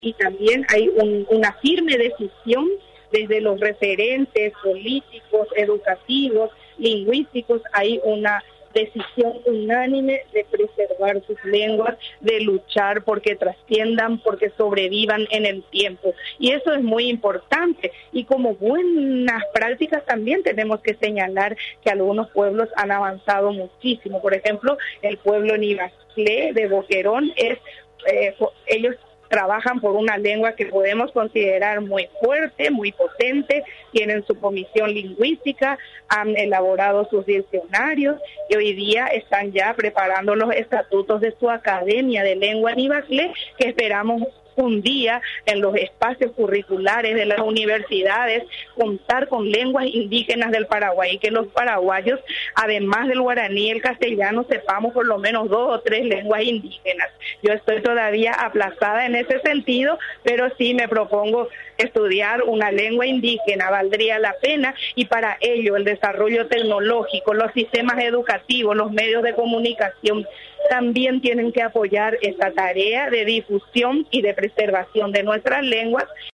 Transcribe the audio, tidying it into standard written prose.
y también hay una firme decisión desde los referentes políticos, educativos, lingüísticos, hay una decisión unánime de preservar sus lenguas, de luchar porque trasciendan, porque sobrevivan en el tiempo. Y eso es muy importante. Y como buenas prácticas también tenemos que señalar que algunos pueblos han avanzado muchísimo. Por ejemplo, el pueblo Nivasclé de Boquerón, ellos trabajan por una lengua que podemos considerar muy fuerte, muy potente, tienen su comisión lingüística, han elaborado sus diccionarios y hoy día están ya preparando los estatutos de su Academia de Lengua Nivasclé, que esperamos un día en los espacios curriculares de las universidades contar con lenguas indígenas del Paraguay, y que los paraguayos, además del guaraní y el castellano, sepamos por lo menos 2 o 3 lenguas indígenas. Yo estoy todavía aplazada en ese sentido, pero sí me propongo estudiar una lengua indígena, valdría la pena, y para ello el desarrollo tecnológico, los sistemas educativos, los medios de comunicación también tienen que apoyar esta tarea de difusión y de preservación de nuestras lenguas.